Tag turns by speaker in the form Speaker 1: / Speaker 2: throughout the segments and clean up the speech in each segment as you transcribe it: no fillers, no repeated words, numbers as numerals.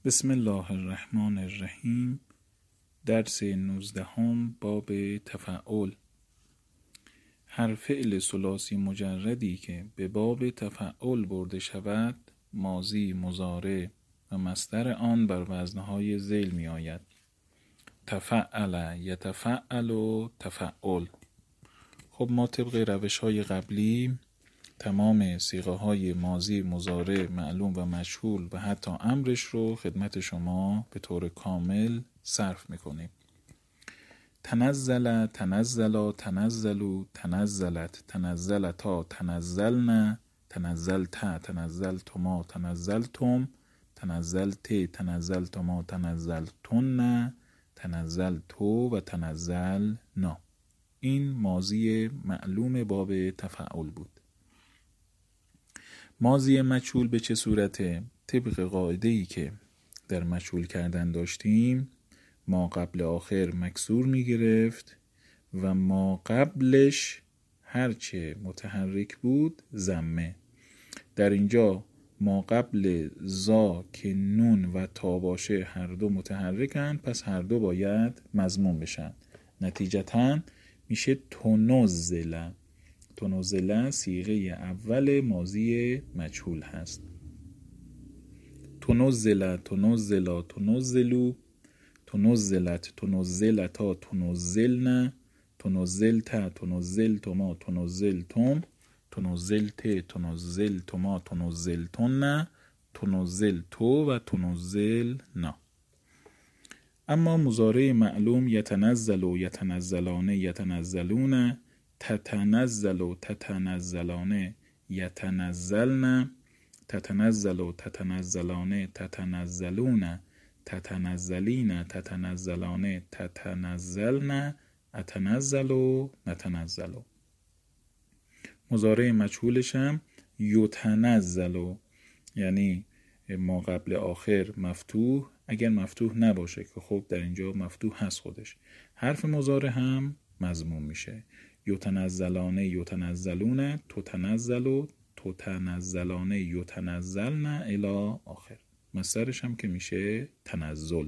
Speaker 1: بسم الله الرحمن الرحیم. درس 19 باب تفعل. هر فعل ثلاثی مجردی که به باب تفعل برده شود ماضی، مضارع و مصدر آن بر وزنهای ذیل می آید. تفعل، یتفعل و تفعل. خب ما طبق روش های قبلی تمام صیغه های ماضی، مضارع، معلوم و مجهول و حتی امرش رو خدمت شما به طور کامل صرف میکنیم. تنزل، تنزلا، تنزلو، تنزلت، تنزلتا، تنزلن، تنزلت، تنزلتما، تنزلتم، تنزلت، تنزلتما، تنزلتن، تنزلتو و تنزلنا. این ماضی معلوم باب تفعل بود. ماضی مجهول به چه صورته؟ طبق قاعده‌ای که در مجهول کردن داشتیم ما قبل آخر مکسور می گرفت و ما قبلش هرچه متحرک بود ضمه. در اینجا ما قبل زا که نون و تا باشه هر دو متحرکن، پس هر دو باید مضموم بشن. نتیجتاً میشه تنزل. تنزل صیغه اول ماضی مجهول هست. تنزل، تنزلا، تنزلو، تنزلت، تنزلتا، تنزلن، تنزلت، تنزلتما، تنزلتم، تنزلت، تنزلتما، تنزلتن، تنزلتو و تنزلنا. اما مضارع معلوم یتنزل و یتنزلان، یتنزلون، تتنزل و تتنزلان، یتنزلن، تتنزل و تتنزلان، تتنزلون، تتنزلین، تتنزلان، تتنزلن، اتنزل و نتنزل. مضارع مجهولش هم یتنزل، یعنی ما قبل آخر مفتوح، اگر مفتوح نباشه که خب در اینجا مفتوح هست خودش، حرف مضارع هم مضموم میشه. یتنزلان، یتنزلون، تتنزل، تتنزلان، یتنزلن الی آخر. مصدرش هم که میشه تنزل.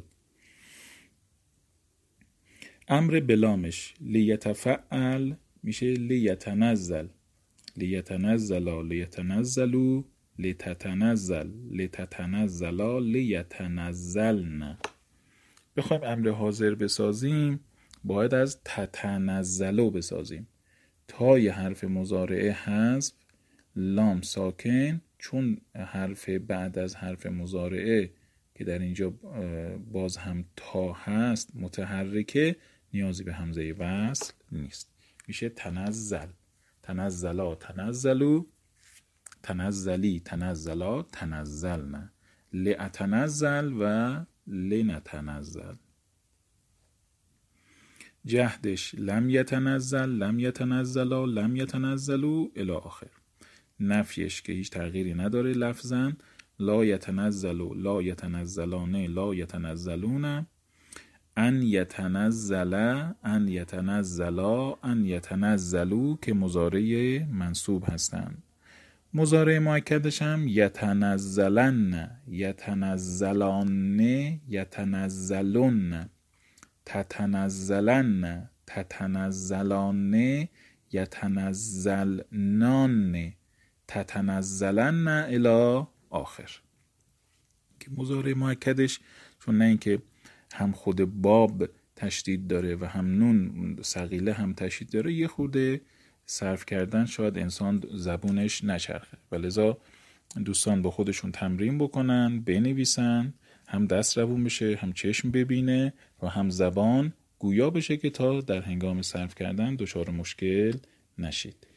Speaker 1: امر بلامش لیتفعل میشه لیتنزل، لیتنزلا، لیتنزلو، لیتتنزل، لیتتنزلا، لیتنزلن. بخوایم امر حاضر بسازیم باید از تتنزلو بسازیم. تای حرف مضارعه حذف، لام ساکن، چون حرف بعد از حرف مضارعه که در اینجا باز هم تا هست متحرکه، نیازی به همزه وصل نیست. میشه تنزل، تنزلا، تنزلو، تنزلی، تنزلا، تنزلن، لاتنزل و لنتنزل. جهدش لم یتنزل، لم یتنزلا، لم یتنزلو الی آخر. نفیش که هیچ تغییری نداره لفظاً، لا یتنزلو، لا یتنزلان، لا یتنزلون، ان یتنزل، ان یتنزلا، ان یتنزلو که مضارع منصوب هستند. مضارع مؤکدش هم یتنزلن، یتنزلان، یتنزلون، تتنزلن، تتنزلان، یتنزلنان، تتنزلن الی آخر. که مضارع مؤکدش چون نه اینکه هم خود باب تشدید داره و هم نون ثقیله هم تشدید داره، یه خورده صرف کردن شاید انسان زبونش نچرخه و لذا دوستان با خودشون تمرین بکنن، بنویسن، هم دست روون بشه، هم چشم ببینه و هم زبان گویا بشه که تا در هنگام صرف کردن دچار مشکل نشید.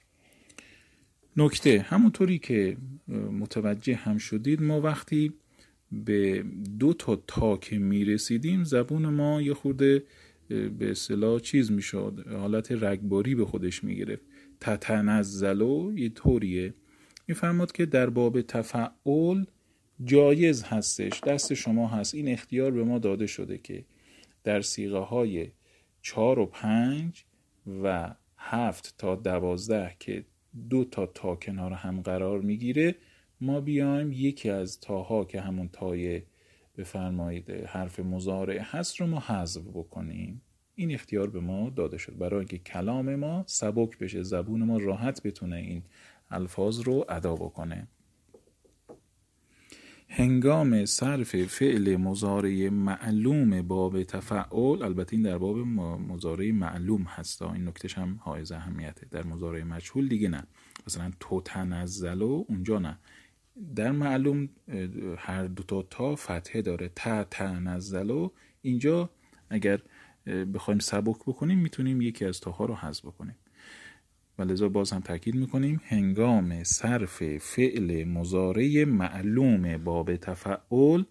Speaker 1: نکته همونطوری که متوجه هم شدید، ما وقتی به 2 تا که میرسیدیم زبون ما یه خورده به اصطلاح چیز میشد، حالت رگباری به خودش میگرفت. تتنزلو یه طوریه. میفرماد که در باب تفعل جایز هستش، دست شما هست، این اختیار به ما داده شده که در صیغه های 4 و 5 و 7 تا 12 که 2 تا کنار هم قرار میگیره، ما بیایم یکی از تاها که همون تای بفرمایید حرف مضارع هست رو ما حذف بکنیم. این اختیار به ما داده شد برای اینکه کلام ما سبک بشه، زبون ما راحت بتونه این الفاظ رو ادا بکنه. هنگام صرف فعل مضارع معلوم باب تفعول، البته این در باب مضارع معلوم هست، این نکتهش هم حائز اهمیته. در مضارع مجهول دیگه نه، مثلا تو تنزلو اونجا نه. در معلوم هر دو تا فتحه داره، تا تنزلو. اینجا اگر بخوایم سبک بکنیم میتونیم یکی از تاها رو حذف بکنیم. ولذا باز هم تاکید میکنیم هنگام صرف فعل مضارع معلوم باب تفعول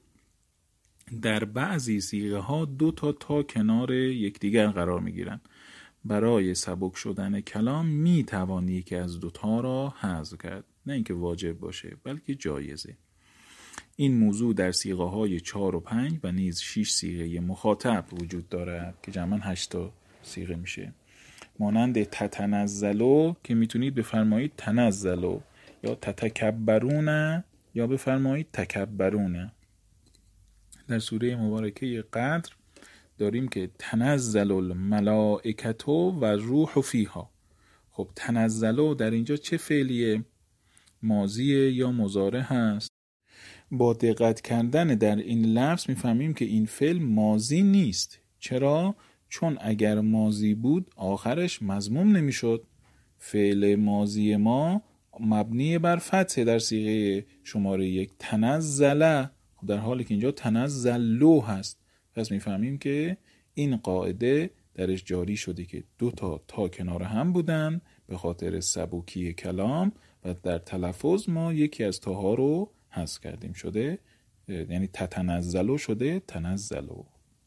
Speaker 1: در بعضی صیغه ها 2 تا کنار یکدیگر قرار میگیرن. برای سبک شدن کلام میتوانی یکی از 2 را حذف کرد، نه اینکه واجب باشه بلکه جایزه. این موضوع در صیغه های 4 و 5 و نیز 6 صیغه مخاطب وجود دارد که جمعاً 8 تا صیغه میشه. مانند تتنزلو که میتونید بفرمایید تنزلو، یا تتکبرون یا بفرمایید تکبرون. در سوره مبارکه قدر داریم که تنزل الملائکتو و روح فیها. خب تنزلو در اینجا چه فعلیه؟ ماضیه یا مضارع هست؟ با دقت کردن در این لفظ میفهمیم که این فعل ماضی نیست. چرا؟ چون اگر ماضی بود آخرش مضموم نمیشد. فعل ماضی ما مبنی بر فتح در صیغه شماره 1 تنزل، در حالی که اینجا تنزلو هست. پس میفهمیم که این قاعده درش جاری شده که 2 تا کنار هم بودن به خاطر سبکی کلام و در تلفظ ما یکی از تاها رو حذف کردیم، شده یعنی تتنزلو شده تنزلو.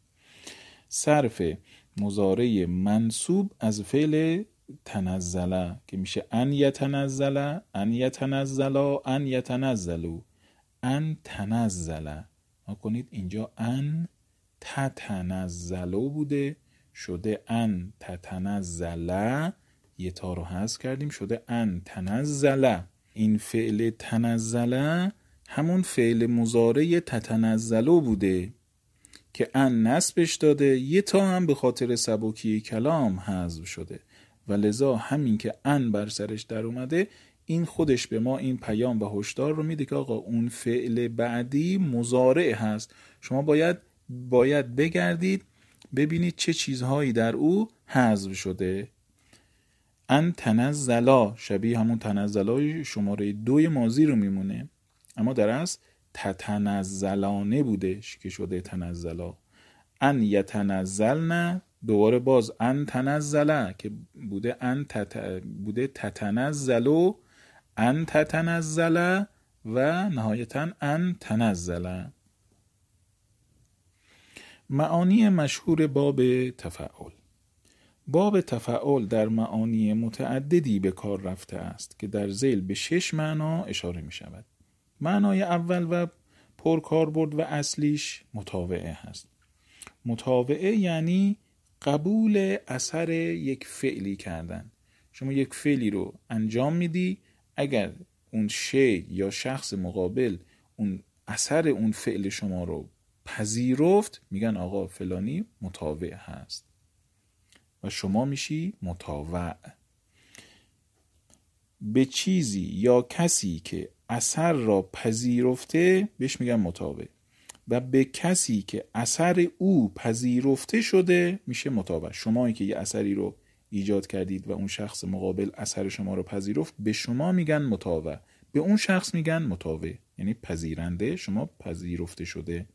Speaker 1: صرف مضارع منصوب از فعل تنزله که میشه ان یتنزله، ان یتنزلا، ان یتنزلو، ان تنزله. ما کنید اینجا ان تتنزلو بوده، شده ان تتنزله، یه تا رو حذف کردیم شده ان تنزله. این فعل تنزله همون فعل مضارع تتنزلو بوده که ان نصبش داده، یه تا هم به خاطر سبکی کلام حذف شده و لذا همین که ان بر سرش در اومده این خودش به ما این پیام و هشدار رو میده که آقا اون فعل بعدی مضارع هست. شما باید بگردید ببینید چه چیزهایی در او حذف شده. ان تنزلا شبیه همون تنزلای شماره 2 ماضی رو میمونه، اما در اصل تتنزلانه بوده که شده تنزلا. ان یتنزلن دوباره باز ان تنزله که بوده بوده تتنزلو، ان تتنزله و نهایتا ان تنزله. معانی مشهور باب تفعول. باب تفعول در معانی متعددی به کار رفته است که در ذیل به 6 معنا اشاره می شود. معنای اول و پرکاربرد و اصلیش متابعه هست. متابعه یعنی قبول اثر یک فعلی کردن. شما یک فعلی رو انجام میدی، اگر اون شی یا شخص مقابل اون اثر اون فعل شما رو پذیرفت میگن آقا فلانی متابع هست و شما میشی متابع. به چیزی یا کسی که اثر را پذیرفته بهش میگن متابع و به کسی که اثر او پذیرفته شده میشه متابع. شمایی که یه اثری رو ایجاد کردید و اون شخص مقابل اثر شما رو پذیرفت به شما میگن متابع، به اون شخص میگن متابع، یعنی پذیرنده، شما پذیرفته شده.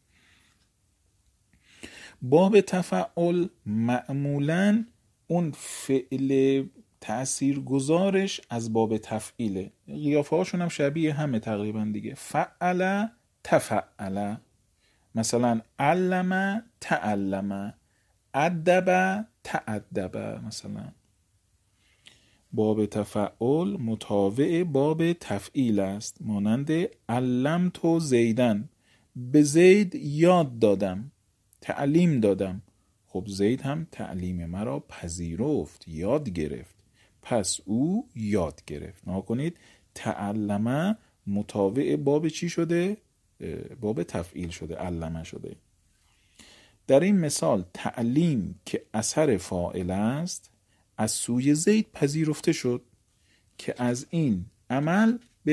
Speaker 1: باب تفعول معمولاً اون فعل تأثیر گذارش از باب تفعیله. قیافه هاشون هم شبیه همه تقریبا دیگه. فعل تفعل، مثلا علم تعلم، ادب تأدب. مثلا باب تفعول متابع باب تفعیل است، مانند علمت زیدن، به زید یاد دادم، تعلیم دادم. خب زید هم تعلیم مرا پذیرفت، یاد گرفت، پس او یاد گرفت. نها کنید تعلمه متابع باب چی شده؟ باب تفعیل شده، علمه شده. در این مثال تعلیم که اثر فاعل است از سوی زید پذیرفته شد که از این عمل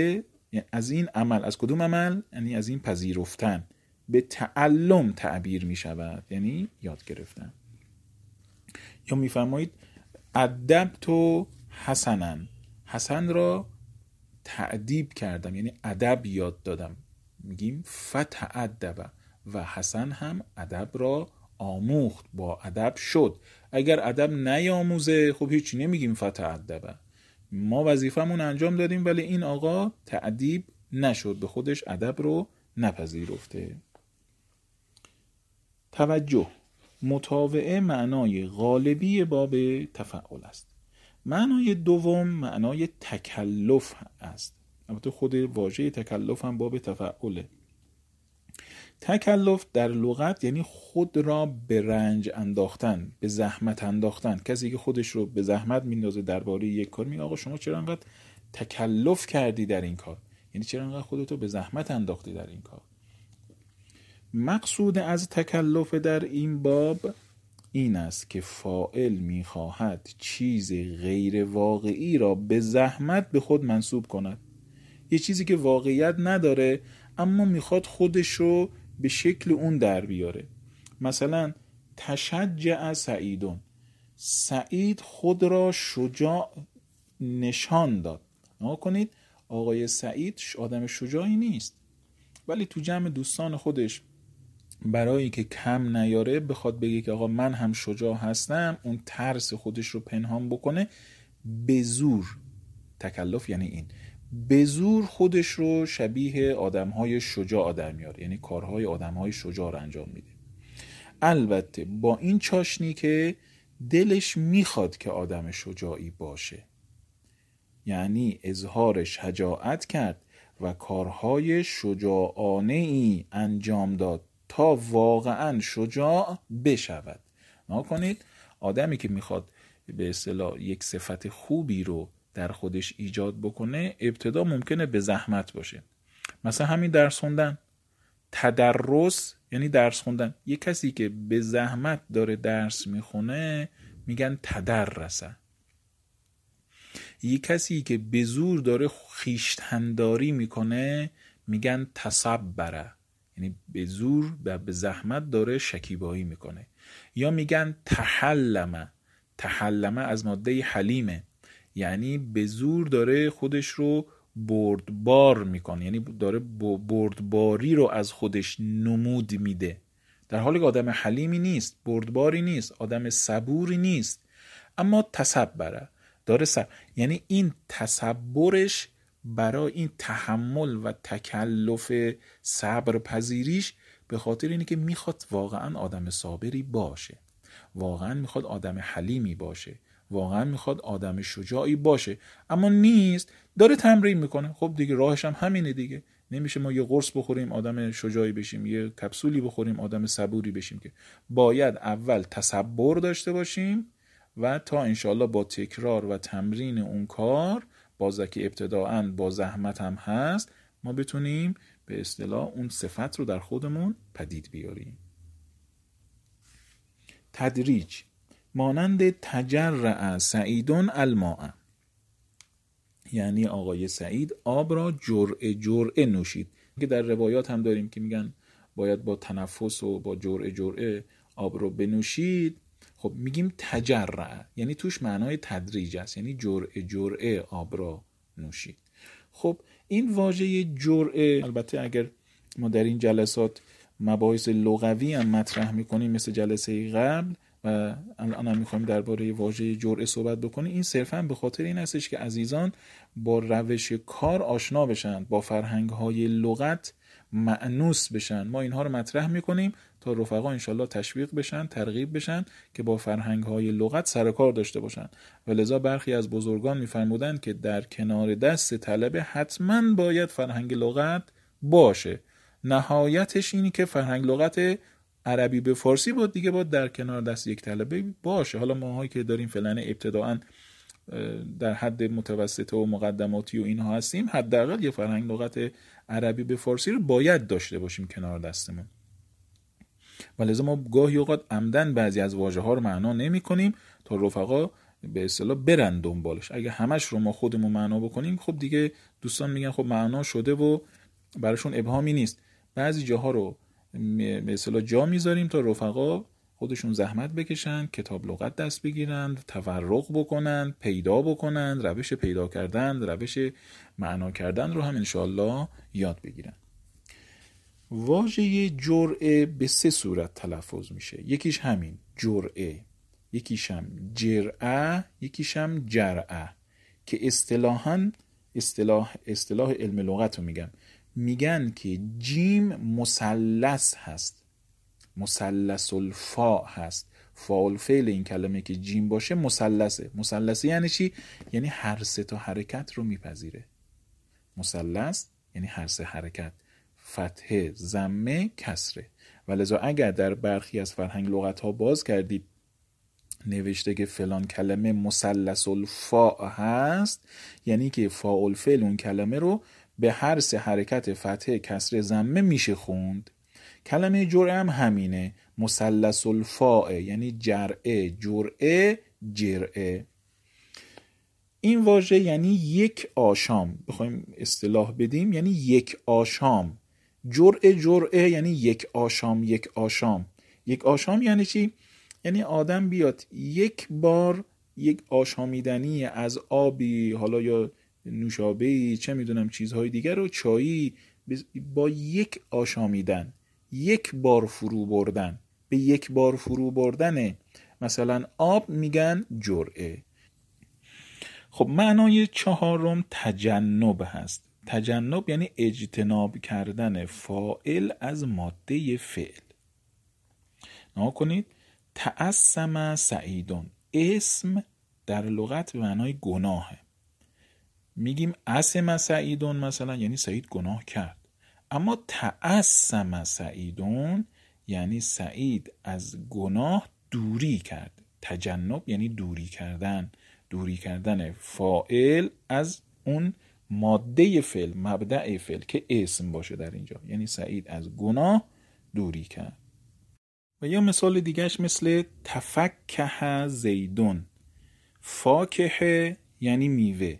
Speaker 1: از کدوم عمل؟ یعنی از این پذیرفتن به تعلم تعبیر می شود، یعنی یاد گرفتن. یا می فرمایید ادبت حسنا، حسن را تعدیب کردم یعنی ادب یاد دادم، میگیم فتعدب، و حسن هم ادب را آموخت، با ادب شد. اگر ادب نیاموزه خب هیچی نمیگیم فتعدب، ما وظیفمون انجام دادیم ولی این آقا تعدیب نشد، به خودش ادب رو نپذیرفته. توجه، مطاوعه معنای غالبی باب تفعول است. معنای دوم معنای تکلف است. البته خود واژه تکلف هم باب تفعوله. تکلف در لغت یعنی خود را به رنج انداختن، به زحمت انداختن. کسی که خودش رو به زحمت میندازه درباره یک کار، میگه آقا شما چرا انقدر تکلف کردی در این کار، یعنی چرا انقدر خودتو به زحمت انداختی در این کار. مقصود از تکلف در این باب این است که فاعل میخواهد چیز غیر واقعی را به زحمت به خود منسوب کند. یه چیزی که واقعیت نداره اما میخواد خودش رو به شکل اون در بیاره. مثلا تشجع سعیدون، سعید خود را شجاع نشان داد. نگاه کنید آقای سعید آدم شجاعی نیست، ولی تو جمع دوستان خودش برای که کم نیاره بخواد بگه که آقا من هم شجاع هستم، اون ترس خودش رو پنهان بکنه، به زور. تکلف یعنی این، به زور خودش رو شبیه آدم‌های شجاع در میاره، یعنی کارهای آدم‌های شجاع رو انجام میده. البته با این چاشنی که دلش میخواد که آدم شجاعی باشه، یعنی اظهار شجاعت کرد و کارهای شجاعانه‌ای انجام داد تا واقعا شجاع بشود. نکنید آدمی که میخواد به اصطلاح یک صفت خوبی رو در خودش ایجاد بکنه، ابتدا ممکنه به زحمت باشه. مثلا همین درس خوندن، تدرس یعنی درس خوندن. یک کسی که به زحمت داره درس میخونه میگن تدرسه. یک کسی که به زور داره خویشتن‌داری میکنه میگن تصبره، یعنی به زور و به زحمت داره شکیبایی میکنه. یا میگن تحلمه، تحلمه از ماده حلیمه، یعنی به زور داره خودش رو بردبار میکنه، یعنی داره بردباری رو از خودش نمود میده، در حالی که آدم حلیمی نیست، بردباری نیست، آدم صبوری نیست، اما تصبره داره یعنی این تصبرش برای این تحمل و تکلف صبر پذیریش به خاطر اینه که میخواد واقعا آدم صابری باشه، واقعا میخواد آدم حلیمی باشه، واقعا میخواد آدم شجاعی باشه، اما نیست، داره تمرین میکنه. خب دیگه راهش هم همینه دیگه. نمیشه ما یه قرص بخوریم آدم شجاعی بشیم، یه کپسولی بخوریم آدم صبوری بشیم، که باید اول تصبر داشته باشیم و تا انشالله با تکرار و تمرین اون کار، بازه که ابتداعاً با زحمت هم هست، ما بتونیم به اصطلاح اون صفت رو در خودمون پدید بیاریم. تدریج مانند تجرع سعیدون الماء، یعنی آقای سعید آب را جرعه جرعه نوشید. که در روایات هم داریم که میگن باید با تنفس و با جرعه جرعه آب رو بنوشید. خب میگیم تجرع، یعنی توش معنای تدریج است، یعنی جرعه جرعه آب را نوشید. خب این واژه جرعه، البته اگر ما در این جلسات مباحث لغوی هم مطرح میکنیم مثل جلسه قبل و الان هم میخوایم درباره واژه جرعه صحبت بکنیم، این صرفا به خاطر این هستش که عزیزان با روش کار آشنا بشن، با فرهنگ‌های لغت مأنوس بشن. ما اینها رو مطرح میکنیم تا رفقا انشالله تشویق بشن، ترغیب بشن که با فرهنگ‌های لغت سر کار داشته باشن. و لذا برخی از بزرگان میفرمودند که در کنار دست طلبه حتما باید فرهنگ لغت باشه. نهایتش اینی که فرهنگ لغت عربی به فارسی بود دیگه باید در کنار دست یک طلبه باشه. حالا ماهایی که داریم فعلا ابتداءً در حد متوسطه و مقدماتی و اینها هستیم، حداقل یه فرهنگ لغت عربی به فارسی رو باید داشته باشیم کنار دستمون. و لذا ما گاهی اوقات عمدن بعضی از واژه‌ها رو معنا نمی‌کنیم تا رفقا به اصطلاح برن دنبالش. اگه همش رو ما خودمون معنا بکنیم خب دیگه دوستان میگن خب معنا شده و براشون ابهامی نیست. بعضی جاها رو به اصطلاح جا میذاریم تا رفقا خودشون زحمت بکشن، کتاب لغت دست بگیرن، تفرغ بکنن، پیدا بکنن، روش پیدا کردن، روش معنا کردن رو هم انشاءالله یاد بگیرن. واژه جرعه به 3 صورت تلفظ میشه. یکیش همین جرعه، یکیشم جرعه، یکیشم جرعه که اصطلاح علم لغت رو میگن که جیم مثلث هست، مثلث الفاء هست. فاعل فعل این کلمه که جیم باشه مثلثه. مثلثه یعنی چی؟ یعنی هر 3 تا حرکت رو میپذیره. مثلث یعنی هر 3 حرکت، فتحه، ضمه، کسره. ولذا اگر در برخی از فرهنگ لغت ها باز کردید نوشته که فلان کلمه مثلث الفاء هست، یعنی که فاعل فعل اون کلمه رو به هر 3 حرکت فتحه، کسره، ضمه میشه خوند. کلمه جرعه هم همینه، مثلث الفاء، یعنی جرعه، جرعه، جرعه. این واژه یعنی یک آشام، بخوایم اصطلاح بدیم یعنی یک آشام. جرعه یعنی یک آشام، یک آشام. یک آشام یعنی چی؟ یعنی آدم بیاد یک بار یک آشامیدنی از آبی، حالا یا نوشابه‌ای، چه میدونم چیزهای دیگر رو، چایی، با یک آشامیدن، یک بار فرو بردن، به یک بار فرو بردن مثلا آب میگن جرعه. خب معنای 4 تجنب هست. تجنب یعنی اجتناب کردن فاعل از ماده فعل. نها کنید، تعصم سعیدون، اسم در لغت به معنای گناهه. میگیم اسم سعیدون مثلا یعنی سعید گناه کرد، اما تعصم سعیدون یعنی سعید از گناه دوری کرد. تجنب یعنی دوری کردن، دوری کردن فاعل از اون ماده فعل، مبدأ فعل که اسم باشه در اینجا، یعنی سعید از گناه دوری کرد. و یا مثال دیگهش مثل تفکه زیدون، فاکهه یعنی میوه،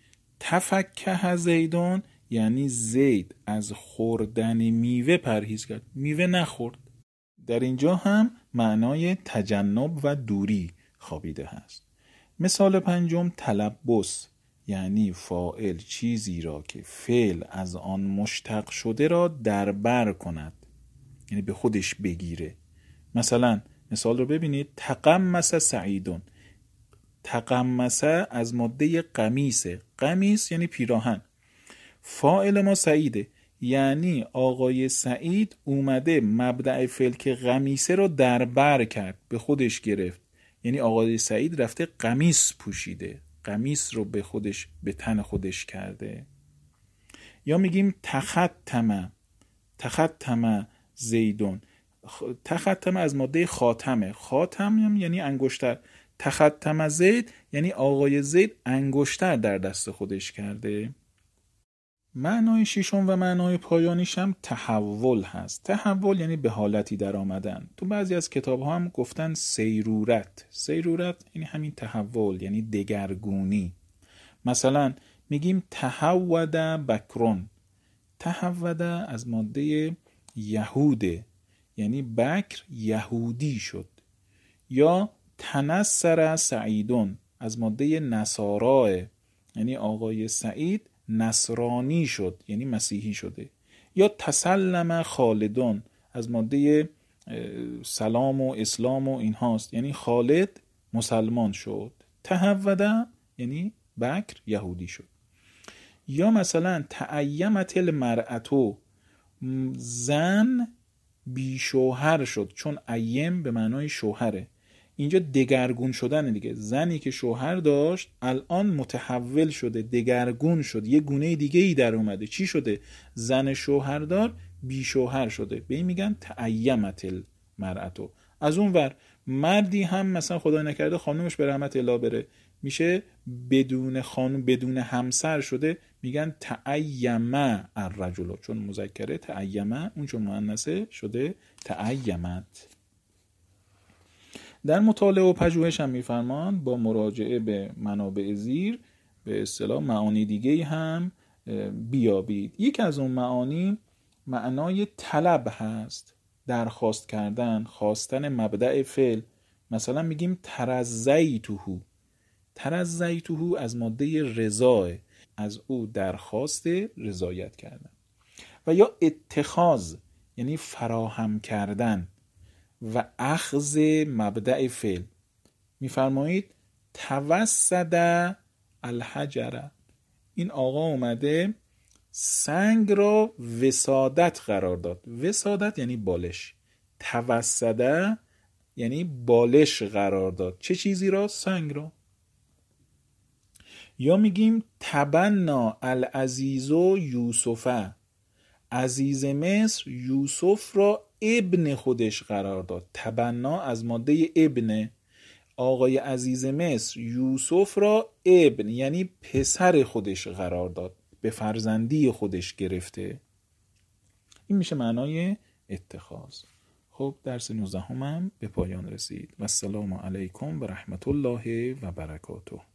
Speaker 1: تفکه زیدون یعنی زید از خوردن میوه پرهیز کرد، میوه نخورد. در اینجا هم معنای تجنب و دوری خوابیده هست. مثال 5 تلبس، یعنی فاعل چیزی را که فعل از آن مشتق شده را در بر کند، یعنی به خودش بگیره. مثلا مثال رو ببینید، تقمص سعیدون. تقمص از ماده قمیصه، قمیص یعنی پیراهن، فاعل ما سعیده، یعنی آقای سعید اومده مبدأ فعل که قمیصه رو در بر کرد، به خودش گرفت. یعنی آقای سعید رفته قمیص پوشیده، قمیص رو به خودش، به تن خودش کرده. یا میگیم تختم زیدون. تختم از ماده خاتمه، خاتم یعنی انگشتر. تختم زید یعنی آقای زید انگشتر در دست خودش کرده. معنای 6 و معنای پایانیش هم تحول هست. تحول یعنی به حالتی در آمدن. تو بعضی از کتاب ها هم گفتن سیرورت. سیرورت یعنی همین تحول، یعنی دگرگونی. مثلا میگیم تحود بکرون. تحود از ماده یهوده، یعنی بکر یهودی شد. یا تنصر سعیدون از ماده نصاراه، یعنی آقای سعید نصرانی شد، یعنی مسیحی شده. یا تسلم خالدون از ماده سلام و اسلام و این هاست، یعنی خالد مسلمان شد. تهوده یعنی بکر یهودی شد. یا مثلا تعیمت المرأتو، زن بی شوهر شد، چون ایم به معنای شوهره. اینجا دگرگون شدن دیگه، زنی که شوهر داشت الان متحول شده، دگرگون شد، یه گونه دیگه ای در اومده. چی شده؟ زن شوهردار بی شوهر شده، به این میگن تعیمت المرأتو. از اون ور مردی هم مثلا خدای نکرده خانومش به رحمت الله بره، میشه بدون خانوم، بدون همسر شده، میگن تعیم الرجل، چون مذکره تعیمه، اون چون مؤنثه شده تعیمت. در مطالعه و پژوهش هم میفرمان با مراجعه به منابع زیر به اصطلاح معانی دیگه هم بیابید. یک از اون معانی معنای طلب هست، درخواست کردن، خواستن مبدأ فعل. مثلا میگیم ترضیته، ترضیته از ماده رضا، از او درخواست رضایت کردن. و یا اتخاذ یعنی فراهم کردن و اخذ مبدأ فعل. میفرمایید توسد الحجر، این آقا اومده سنگ را وسادت قرار داد. وسادت یعنی بالش، توسده یعنی بالش قرار داد. چه چیزی را؟ سنگ را. یا میگیم تبنا العزیز یوسفه، عزیز مصر یوسف را ابن خودش قرار داد. تبنا از ماده ابن، آقای عزیز مصر یوسف را ابن یعنی پسر خودش قرار داد، به فرزندی خودش گرفته. این میشه معنای اتخاذ. خب درس 19 هم به پایان رسید و السلام علیکم و رحمت الله و برکاته.